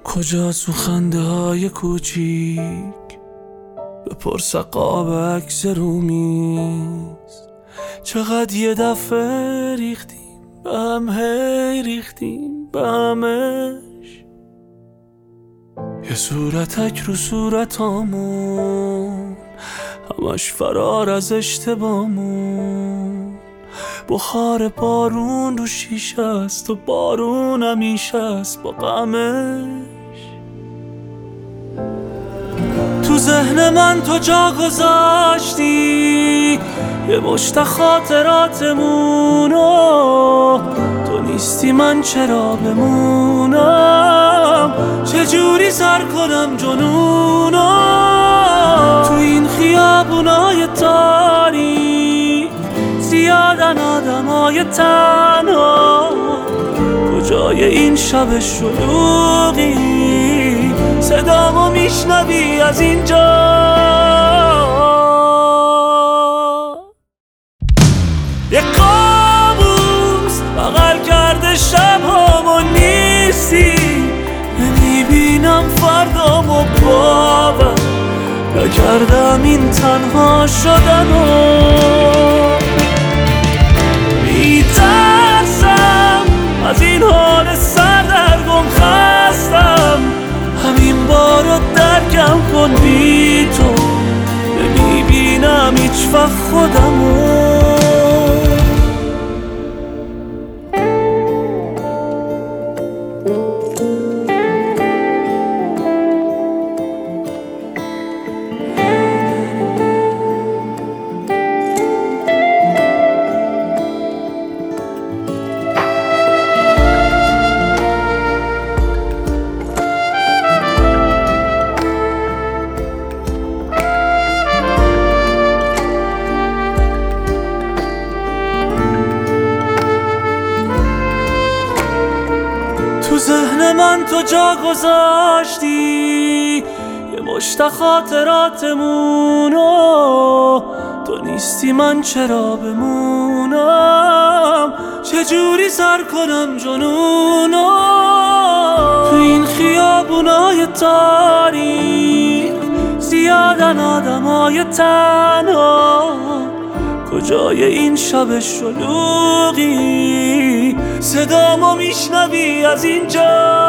کجاست خنده های کوچیک؟ بپرس قاب عکس رومیز. چقدر یه دفعه ریختیم به هم، هی ریختیم به همش. یه صورتک رو صورتامون، همش فرار از اشتباهمون. بخار بارون رو شیشه است و بارون همیشه است با غمش. تو ذهن من تو جا گذاشتی یه مشت خاطراتمونو. تو نیستی من چرا بمونم؟ چجوری سر کنم جنونو؟ تو این خیابونای تاریک زیادن آدمای تنها. کجای این شب شلوغی صدامو میشنوی از اینجا؟ یه قابوس بغل کرده شبهامو، نیستی نمیبینم فردامو. باور نکردم این تنها شدنو. میترسم از این حال سردرگم، خستم همین بارو درکم کن. بی تو نمیبینم هیچ وقت خودمو. تو ذهن من تو جا گذاشتی یه مشت خاطراتمونو. تو نیستی من چرا بمونم؟ چجوری سر کنم جنونو؟ تو این خیابونای تاریک زیادن آدمای تنها. کجای این شب شلوغی صدامو میشنوی از اینجا؟